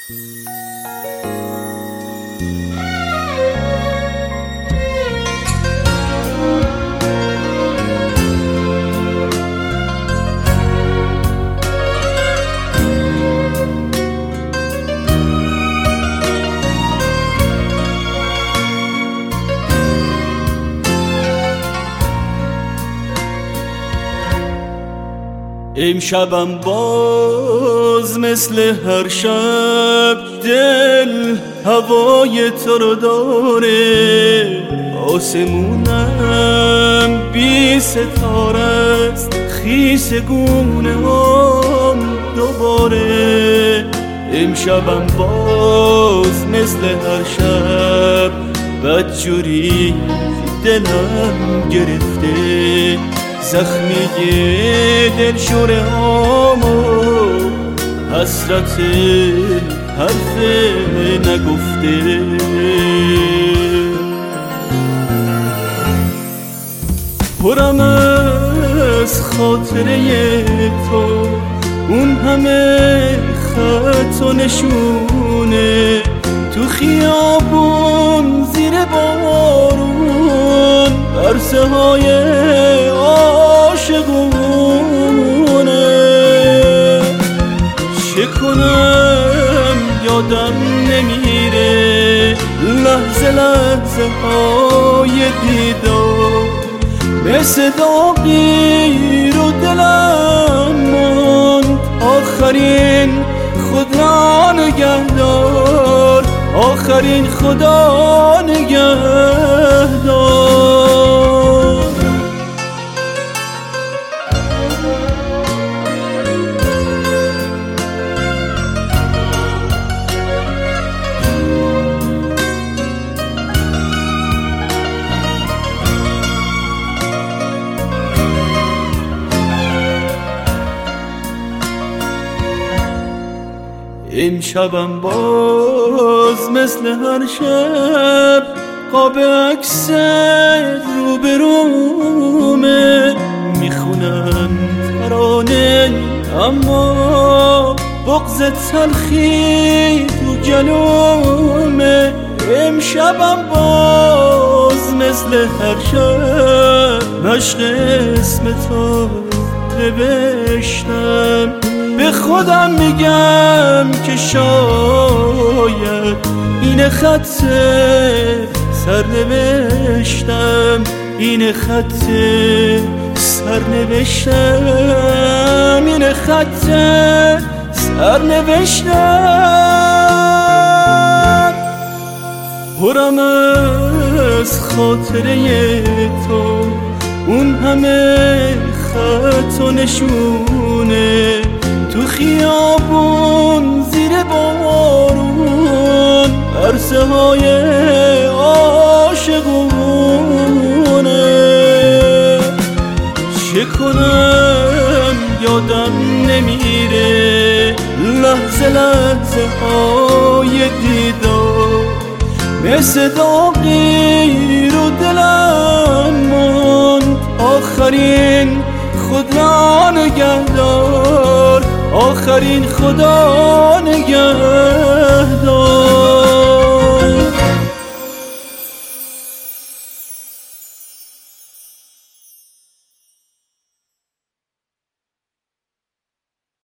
امشبم باز مثل هر شب دل هوای تو رو داره، آسمونم بی ستاره است، خیس گونه هم دوباره. امشبم باز مثل هر شب بدجوری دلم گرفته، زخمی دلشوره هامو حسرت حرف نگفته. پرم از خاطره تو اون همه خط و نشونه، تو خیابون زیر بارون عرصه های عاشقونه. چه کنم یادم نمیره لحظه لحظه های دیدار، مثل داغی رو دلم موند. آخرین خدا نگهدار، آخرین خدا نگهدار. امشبم باز مثل هر شب قاب عکس روبرومه، میخونم ترانه اما بغض تلخی تو جلومه. امشبم باز مثل هر شب مشق اسم تو نوشتم، به خودم میگم که شاید این خط سرنوشتم، این خط سرنوشتم، این خط سرنوشتم. پرم از خاطره تو اون همه خط و نشونه، تو خیابون زیر بارون عرصه های عاشقونه. چه کنم یادم نمیره لحظه لحظه های دیدار، مثل داغی رو دلم موند. آخرین خدا نگهدار، آخرین خدا نگهدار.